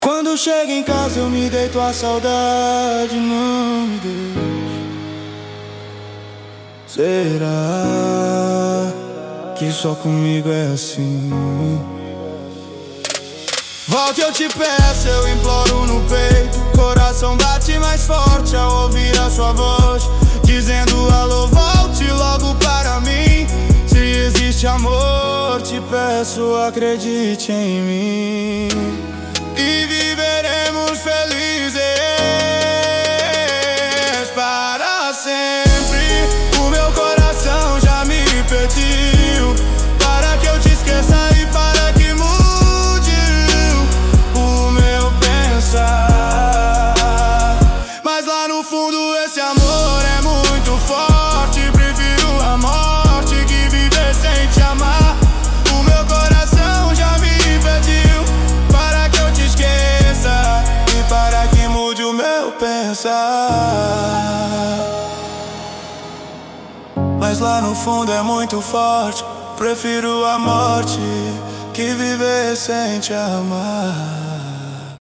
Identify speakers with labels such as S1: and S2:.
S1: Quando chego em casa eu me deito, a saudade não me deixa. Será que só comigo é assim? Volte, eu te peço, eu imploro no peito. Coração bate mais forte ao ouvir a sua voz, dizendo alô, volte logo para mim. Se existe amor, te peço, acredite em mim. E viveremos felizes para sempre. O meu coração já me pediu para que eu te esqueça e para que mude o meu pensar. Mas lá no fundo esse amor é muito forte. Prefiro a morte que viver sem te amar. O meu coração já me pediu para que eu te esqueça e para que mude o meu pensar. Mas lá no fundo é muito forte. Prefiro a morte que viver sem te amar.